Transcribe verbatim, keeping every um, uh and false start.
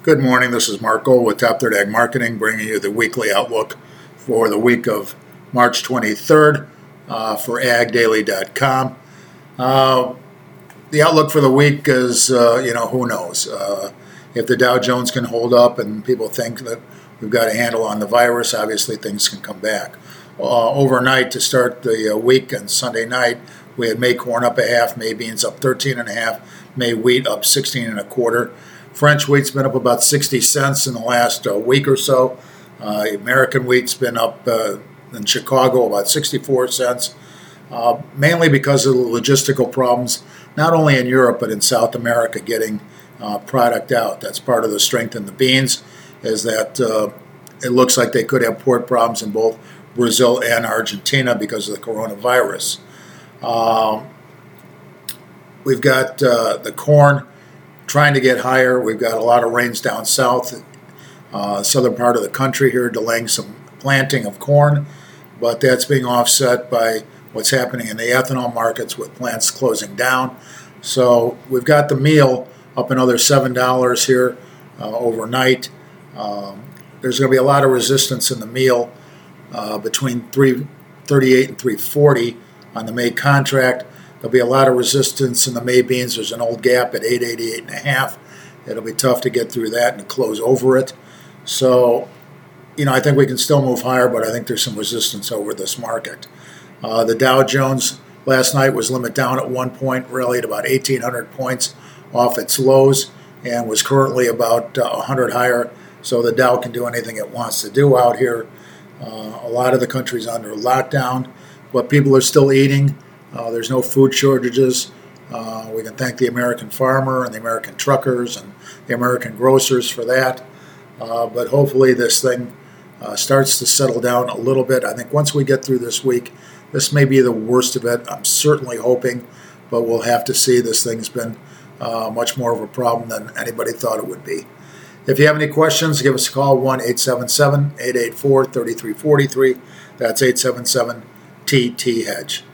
Good morning, this is Mark Gold with Top Third Ag Marketing, bringing you the weekly outlook for the week of March twenty-third uh, for ag daily dot com. Uh, the outlook for the week is, uh, you know, who knows? Uh, if the Dow Jones can hold up and people think that we've got a handle on the virus, obviously things can come back. Uh, overnight to start the uh, week on Sunday night, we had May corn up a half, May beans up thirteen and a half, May wheat up sixteen and a quarter. French wheat's been up about sixty cents in the last uh, week or so. Uh, American wheat's been up uh, in Chicago about sixty-four cents, uh, mainly because of the logistical problems, not only in Europe but in South America getting uh, product out. That's part of the strength in the beans, is that uh, it looks like they could have port problems in both Brazil and Argentina because of the coronavirus. Uh, we've got uh, the corn trying to get higher. We've got a lot of rains down south, uh, southern part of the country here, delaying some planting of corn, but that's being offset by what's happening in the ethanol markets with plants closing down. So we've got the meal up another seven dollars here uh, overnight. Um, there's going to be a lot of resistance in the meal uh, between three thirty-eight and three forty on the May contract. There'll be a lot of resistance in the May beans. There's an old gap at eight eighty-eight and a half. It'll be tough to get through that and close over it. So, you know, I think we can still move higher, but I think there's some resistance over this market. Uh, the Dow Jones last night was limit down at one point, really at about eighteen hundred points off its lows, and was currently about uh, one hundred higher. So the Dow can do anything it wants to do out here. Uh, a lot of the country's under lockdown, but people are still eating. Uh, there's no food shortages. Uh, we can thank the American farmer and the American truckers and the American grocers for that. Uh, but hopefully this thing uh, starts to settle down a little bit. I think once we get through this week, this may be the worst of it. I'm certainly hoping, but we'll have to see. This thing's been uh, much more of a problem than anybody thought it would be. If you have any questions, give us a call, one eight seven seven, eight eight four, three three four three. That's eight seven seven T T Hedge.